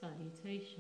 salutation.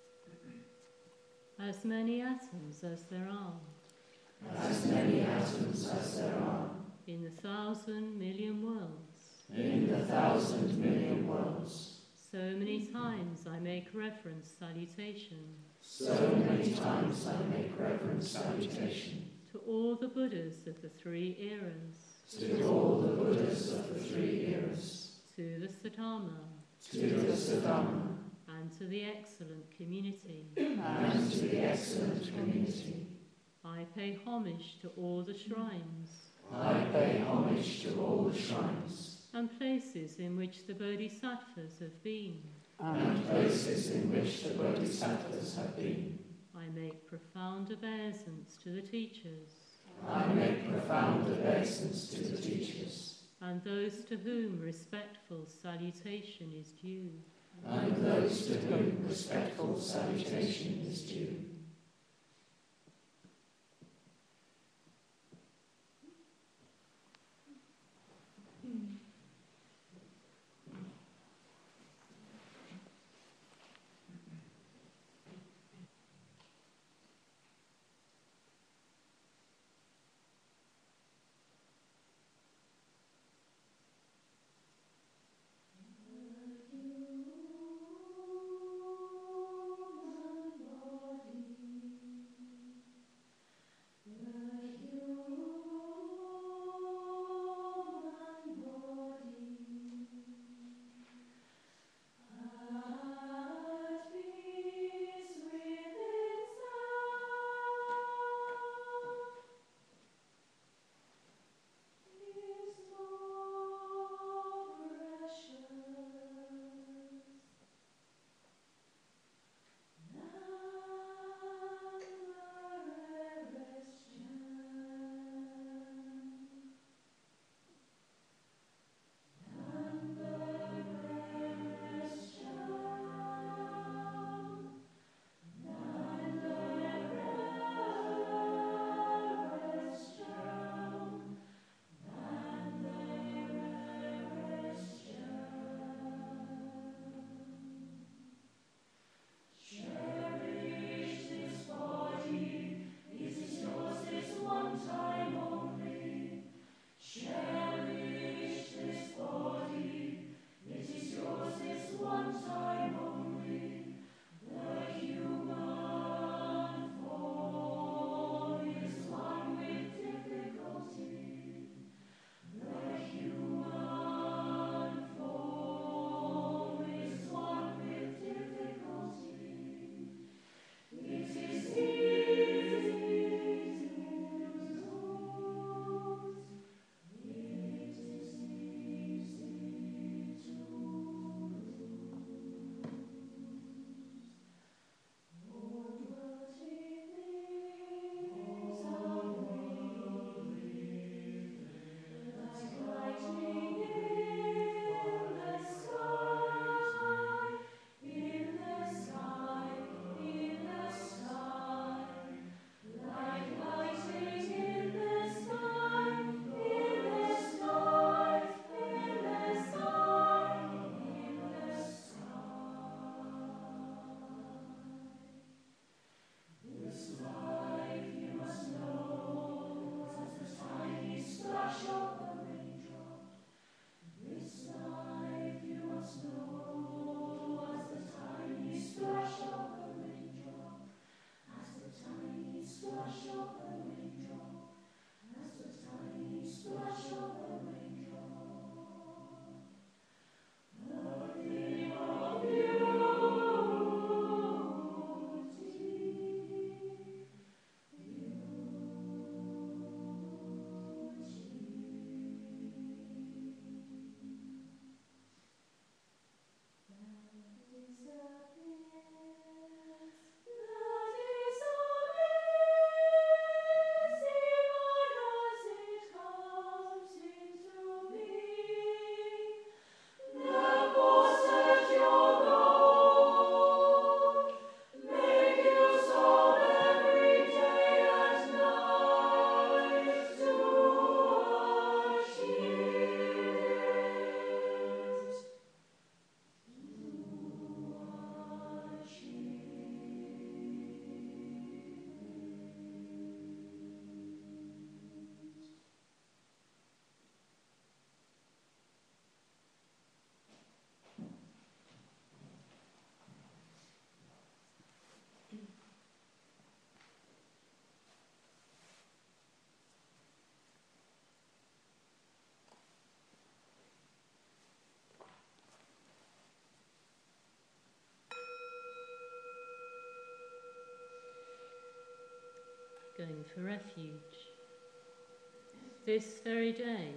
As many atoms as there are. As many atoms as there are. In the 1,000,000,000 worlds. In the 1,000,000,000 worlds. So many times I make reverence salutation. So many times I make reverence salutation. To all the Buddhas of the 3 eras. To all the Buddhas of the 3 eras. To the Saddharma. To the Saddharma. And to the excellent community. And to the excellent community. I pay homage to all the shrines. I pay homage to all the shrines. And places in which the Bodhisattvas have been. And places in which the Bodhisattvas have been. I make profound obeisance to the teachers. I make profound obeisance to the teachers. And those to whom respectful salutation is due. And those to whom respectful salutation is due. going for refuge. This very day,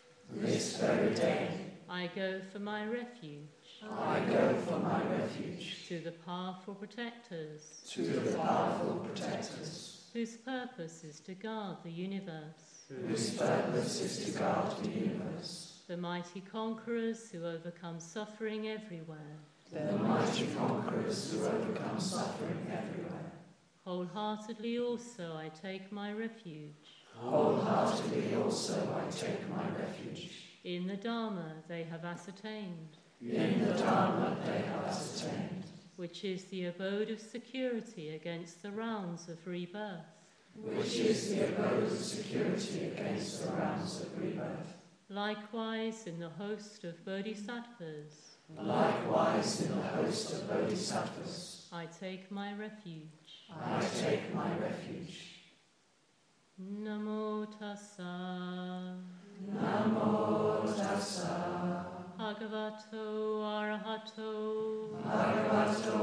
I go for my refuge. I go for my refuge. To the powerful protectors. To the powerful protectors. Whose purpose is to guard the universe. Whose purpose is to guard the universe. The mighty conquerors who overcome suffering everywhere. The mighty conquerors who overcome suffering everywhere. Wholeheartedly also I take my refuge. Wholeheartedly also I take my refuge. In the Dharma they have ascertained. In the Dharma they have ascertained. Which is the abode of security against the rounds of rebirth. Which is the abode of security against the rounds of rebirth. Likewise in the host of bodhisattvas. Likewise in the host of bodhisattvas. I take my refuge. I take my refuge. Namo tassa. Namo tassa. Bhagavato arahato. Bhagavato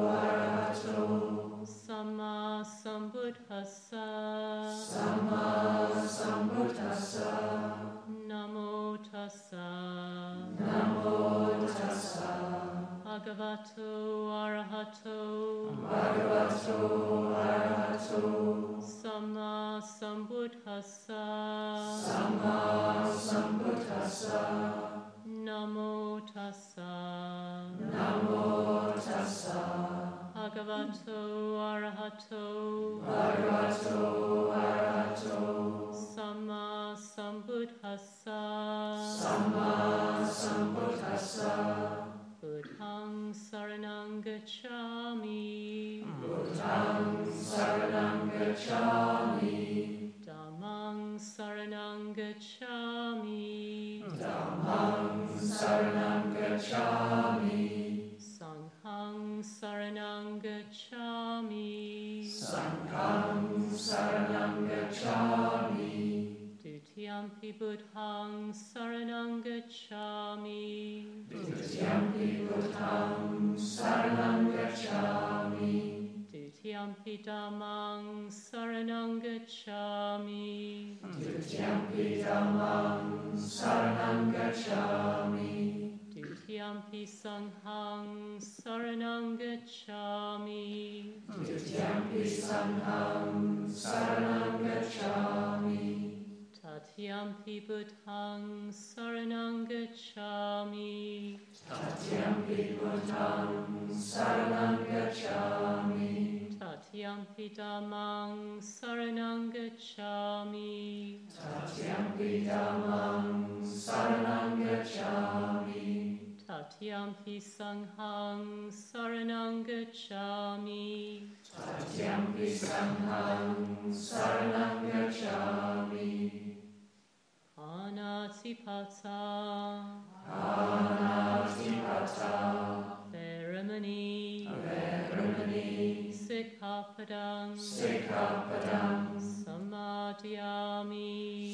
arahato. Samma sambuddhassa. Samma sambuddhassa. Namo tassa. Namo tassa. Bhagavato arahato. Bhagavato arahato. Samma sambuddhassa. Samma sambuddhassa. Namo tassa. Namo tassa. Bhagavato arahato. Bhagavato arahato. Samma sambuddhassa. Samma sambuddhassa. Buddhang saranang gacchami. Buddhang saranang gacchami. Dhammang saranang gacchami. Dhammang saranang gacchami. Sanghang saranang gacchami. Sanghang saranang gacchami. Dutiyampi buddhang saranang gacchami. Dutiyampi buddhang saranang gacchami. Dutiyampi dhammang saranang gacchami. Dutiyampi dhammang saranang gacchami. Dutiyampi sanghang saranang gacchami. Dutiyampi sanghang saranang gacchami. Tatyampi buddhang saranang gacchami. Tatyampi buddhang saranang gacchami. Tatyampi dhammang saranang gacchami. Tatyampi dhammang saranang gacchami. Tatyampi sanghang saranang gacchami. Tatyampi sanghang saranang gacchami. Anatipata. Anatipata. Veramani. Veramani. Sikkhapadang. Sikkhapadang. Samadhyami.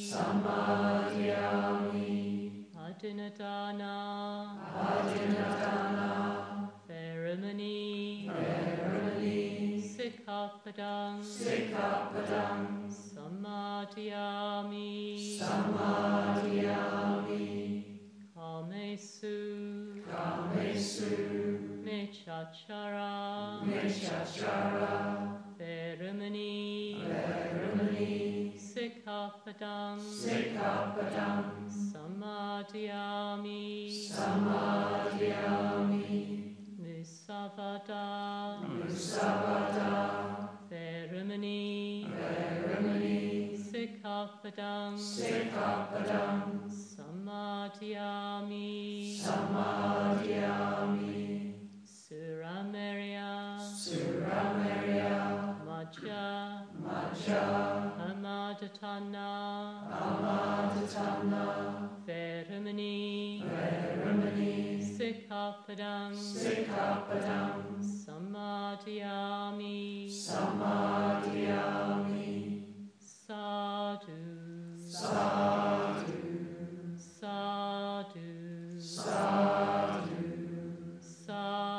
Samadhyami. Adinadana. Adinadana. Veramani. Veramani. Sikkhapadang. Sikkhapadang. Samadhyami. Samadhyami. Kamesu. Kamesu. Mechachara. Mechachara. Veramani. Veramani. Sikkhapadang. Sikkhapadang. Samadhyami. Samadhyami. Musavada. Musavada. Veramani. Veramani. Sikkhapadang. Sikkhapadang. Samadhyami. Samadhyami. Suramerya. Suramerya. Majja. Majja. Amadatana. Amadatana. Veramani. Veramani. Sikkhapadang. Sikkhapadang. Samadhyami. Samadhyami. Sadhu. Sadhu. Sadhu. Sadhu.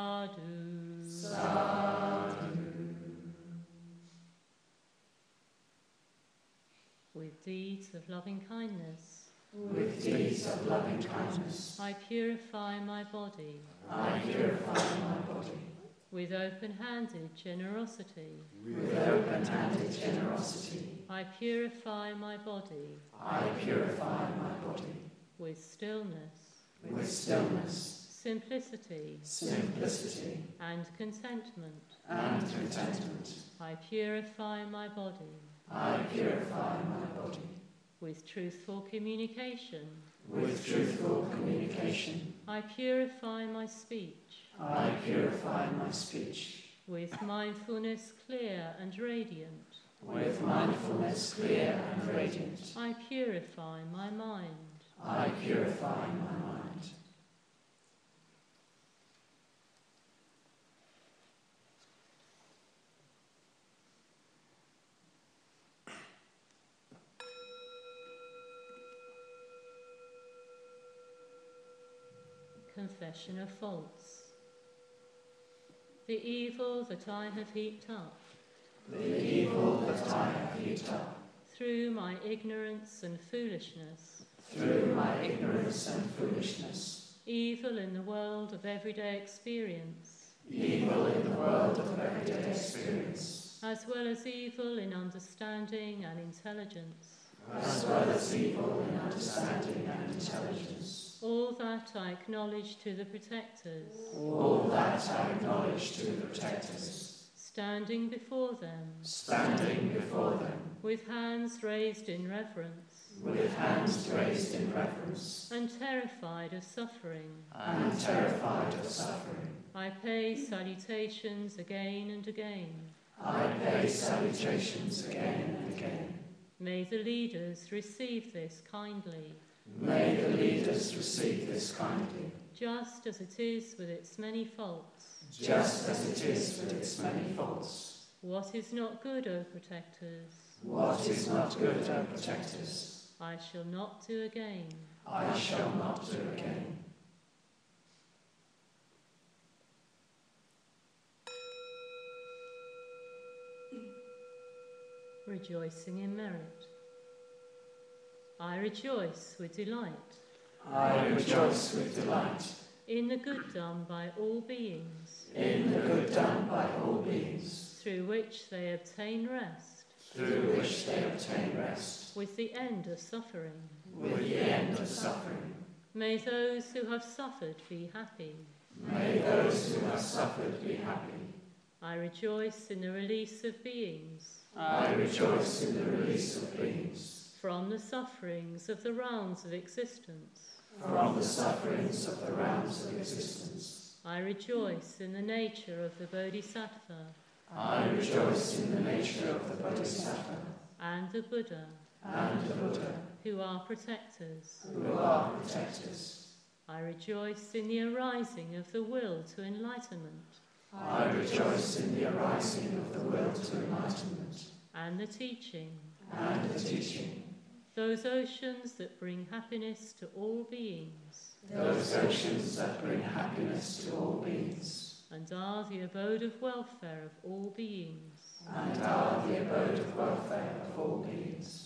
Sadhu. Sadhu. loving kindness. With deeds of loving kindness, I purify my body. I purify my body. With open-handed generosity, With open-handed generosity, I purify my body. I purify my body. With stillness, With stillness, simplicity, simplicity, and contentment, and contentment, I purify my body. I purify my body. With truthful communication, With truthful communication, I purify my speech. I purify my speech. With mindfulness clear and radiant, With mindfulness clear and radiant, I purify my mind. I purify my mind. Confession of faults. The evil that I have heaped up, The evil that I have heaped up, through my ignorance and foolishness, through my ignorance and foolishness, evil in the world of everyday experience, evil in the world of everyday experience, as well as evil in understanding and intelligence, as well as evil in understanding and intelligence. all that I acknowledge to the protectors, All that I acknowledge to the protectors, standing before them, standing before them, with hands raised in reverence, with hands raised in reverence, and terrified of suffering, and terrified of suffering. I pay salutations again and again. I pay salutations again and again. May the leaders receive this kindly, May the leaders receive this kindly, just as it is with its many faults. just as it is with its many faults. What is not good, O protectors, What is not good, O protectors, I shall not do again. I shall not do again. Rejoicing in merit. I rejoice with delight I rejoice with delight in the good done by all beings, in the good done by all beings, through which they obtain rest, through which they obtain rest, with the end of suffering. with the end of suffering. May those who have suffered be happy. May those who have suffered be happy. I rejoice in the release of beings I rejoice in the release of beings from the sufferings of the rounds of existence. from the sufferings of the realms of existence. I rejoice in the nature of the Bodhisattva I rejoice in the nature of the Bodhisattva and the Buddha, and the Buddha, who are protectors. who are protectors. I rejoice in the arising of the will to enlightenment I rejoice in the arising of the will to enlightenment and the teaching, and the teaching, those oceans that bring happiness to all beings those oceans that bring happiness to all beings, and are the abode of welfare of all beings. and are the abode of welfare of all beings.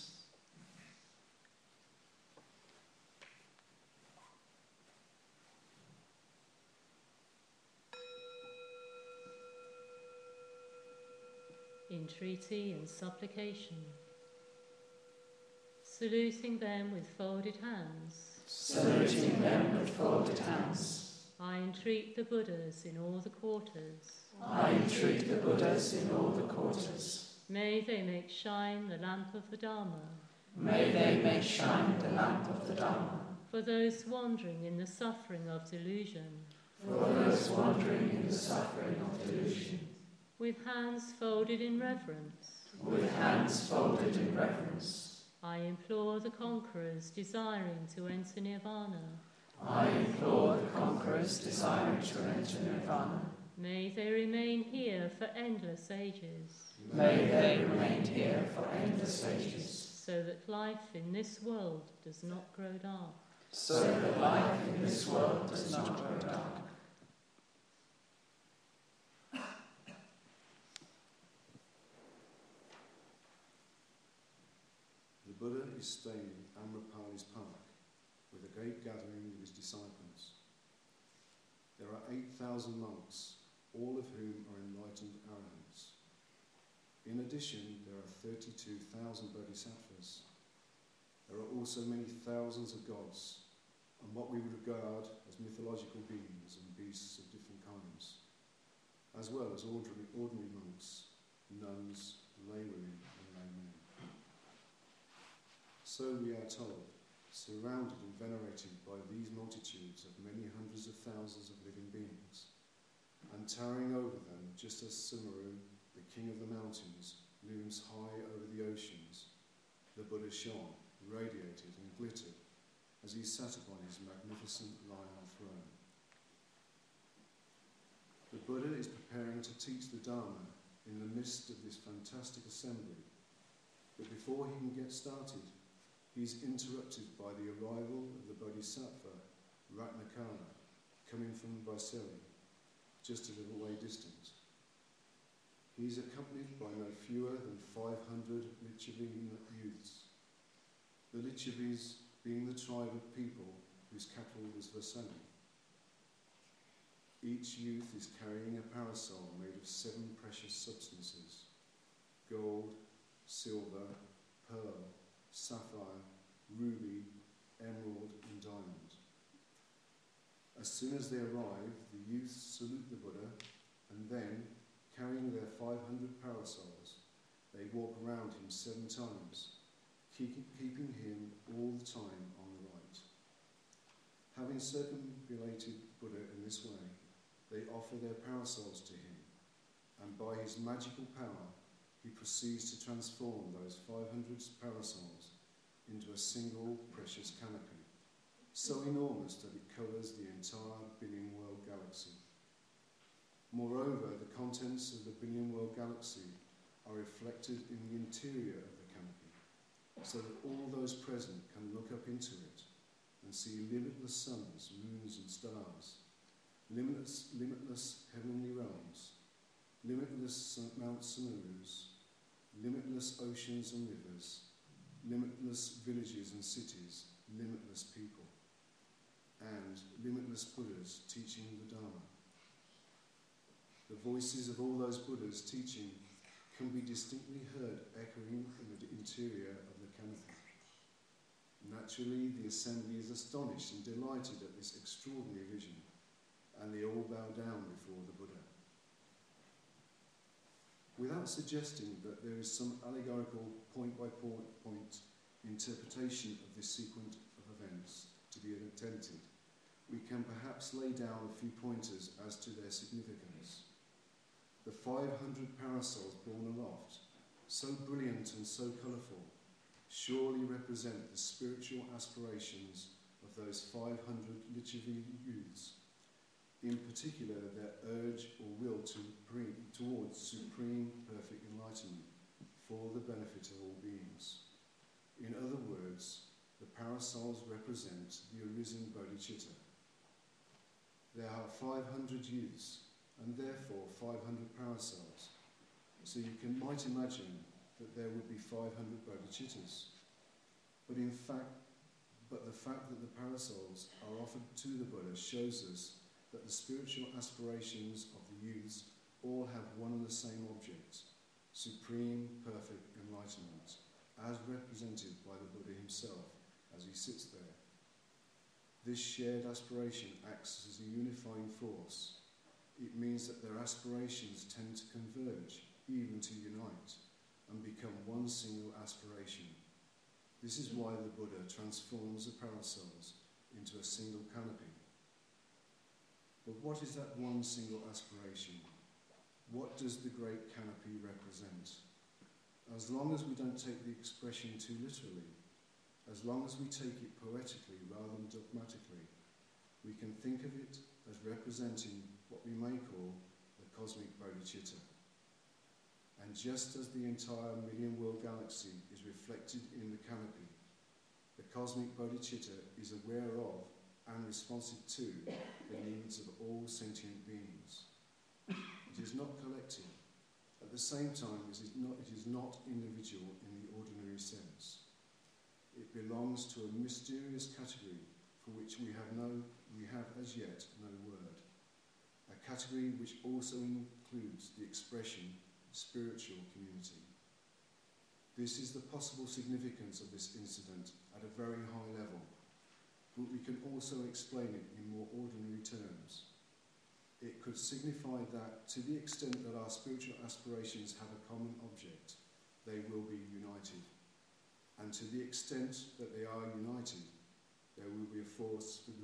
Entreaty and supplication. Saluting them with folded hands, Saluting them with folded hands, I entreat the Buddhas in all the quarters. I entreat the Buddhas in all the quarters. May they make shine the lamp of the Dharma May they make shine the lamp of the Dharma for those wandering in the suffering of delusion. for those wandering in the suffering of delusion. With hands folded in reverence, With hands folded in reverence, I implore the conquerors desiring to enter nirvana. I implore the conquerors desiring to enter nirvana. May they remain here for endless ages, May they remain here for endless ages, so that life in this world does not grow dark. so that life in this world does not grow dark. The Buddha is this stay in Amrapali's park, with a great gathering of his disciples. There are 8,000 monks, all of whom are enlightened arahants. In addition, there are 32,000 bodhisattvas. There are also many thousands of gods, and what we would regard as mythological beings and beasts of different kinds, as well as ordinary monks, nuns, laywomen and laymen. So we are told, surrounded and venerated by these multitudes of many hundreds of thousands of living beings, and towering over them, just as Sumeru, the king of the mountains, looms high over the oceans, the Buddha shone, radiated and glittered as he sat upon his magnificent lion throne. The Buddha is preparing to teach the Dharma in the midst of this fantastic assembly, but before he can get started, he is interrupted by the arrival of the Bodhisattva Ratnakara, coming from Vaisali, just a little way distant. He is accompanied by no fewer than 500 Licchavi youths, the Licchavis being the tribe of people whose capital was Vaisali. Each youth is carrying a parasol made of 7 precious substances: gold, silver, pearl, sapphire, ruby, emerald and diamond. As soon as they arrive, the youths salute the Buddha, and then, carrying their 500 parasols, they walk around him 7 times, keeping him all the time on the right. Having circumambulated Buddha in this way, they offer their parasols to him, and by his magical power, he proceeds to transform those 500 parasols into a single precious canopy, so enormous that it covers the entire billion-world galaxy. Moreover, the contents of the billion-world galaxy are reflected in the interior of the canopy, so that all those present can look up into it and see limitless suns, moons and stars, limitless heavenly realms, limitless Mount Sumerus, limitless oceans and rivers, limitless villages and cities, limitless people, and limitless Buddhas teaching the Dharma. The voices of all those Buddhas teaching can be distinctly heard echoing in the interior of the canopy. Naturally, the assembly is astonished and delighted at this extraordinary vision, and they all bow down before the Buddha. Without suggesting that there is some allegorical point-by-point interpretation of this sequence of events to be attempted, we can perhaps lay down a few pointers as to their significance. The 500 parasols borne aloft, so brilliant and so colourful, surely represent the spiritual aspirations of those 500 Licchavi youths, in particular their urge or will towards supreme perfect enlightenment for the benefit of all beings. In other words, the parasols represent the arisen bodhicitta. There are 500 youths, and therefore 500 parasols, so you might imagine that there would be 500 bodhicittas. But the fact that the parasols are offered to the Buddha shows us that the spiritual aspirations of the youths all have one and the same object: supreme, perfect enlightenment, as represented by the Buddha himself as he sits there. This shared aspiration acts as a unifying force. It means that their aspirations tend to converge, even to unite, and become one single aspiration. This is why the Buddha transforms the parasols into a single canopy. But what is that one single aspiration? What does the great canopy represent? As long as we don't take the expression too literally, as long as we take it poetically rather than dogmatically, we can think of it as representing what we may call the cosmic bodhicitta. And just as the entire million-world galaxy is reflected in the canopy, the cosmic bodhicitta is aware of and responsive to the needs of all sentient beings. It is not collective. At the same time, it is not individual in the ordinary sense. It belongs to a mysterious category for which we have as yet no word. A category which also includes the expression spiritual community. This is the possible significance of this incident at a very high level, but we can also explain it in more ordinary terms. It could signify that to the extent that our spiritual aspirations have a common object, they will be united. And to the extent that they are united, there will be a force for